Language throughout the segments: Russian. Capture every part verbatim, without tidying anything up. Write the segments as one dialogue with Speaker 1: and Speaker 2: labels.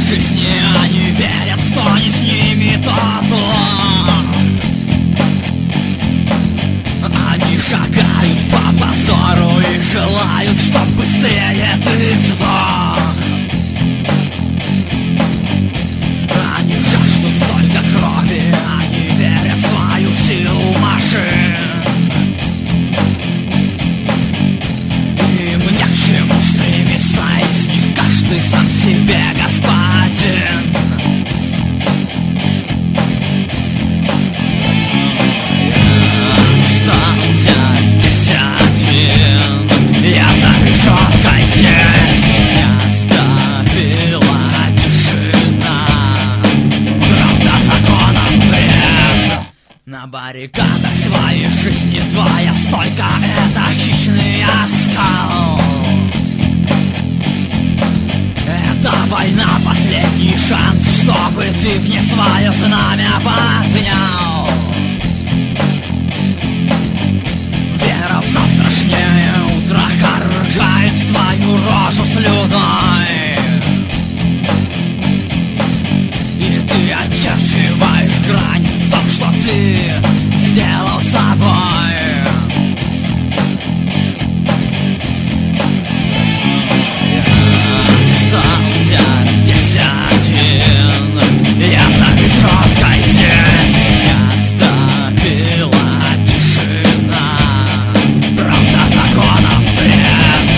Speaker 1: жизни они верят, кто не с ними, тот лох. Они шагают по позору и желают, чтоб быстрее ты сдох. Они жаждут только крови, они верят в свою силу машин. Им не к чему стремиться, из них каждый сам себе господин. Остался здесь один, я за решеткой здесь. Не оставила тишина, правда законов бред. На баррикадах своей жизни твоя стойка — это хищный оскал. Это война, последний шанс, чтобы ты в ней свое знамя поднял. Вера в завтрашнее утро каргает твою рожу слюной. И ты очерчиваешь грань в том, что ты сделал собой. Остался здесь один, я за решеткой здесь. Не оставила тишина, правда законов бред.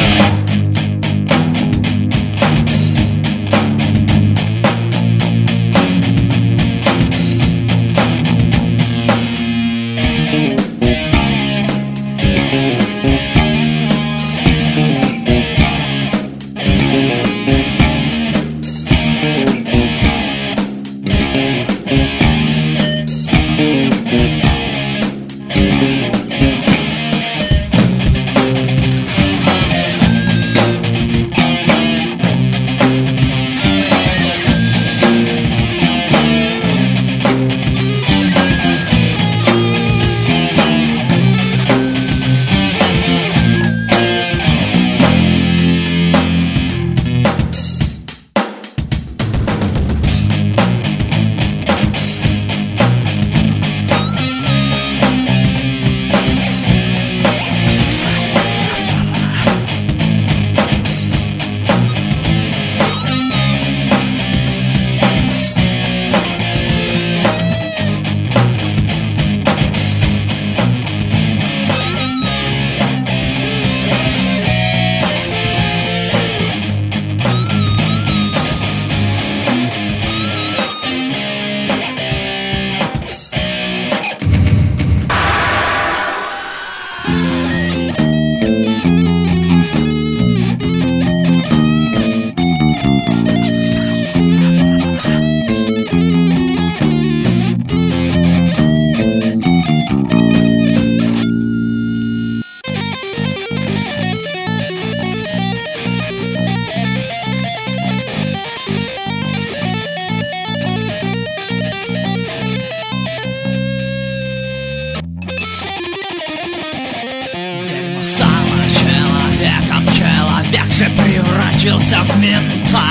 Speaker 1: Стала человеком, человек же превратился в мента.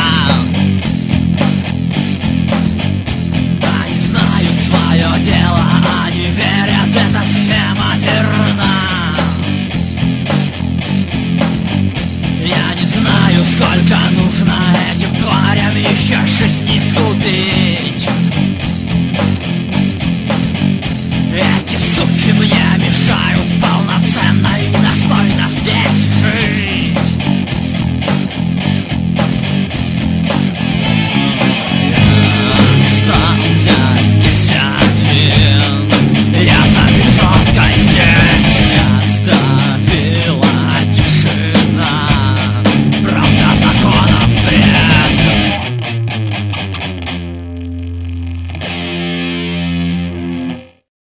Speaker 1: Они знают свое дело, они верят, эта схема верна. Я не знаю, сколько нужно этим тварям еще жизни сгубить. Эти суки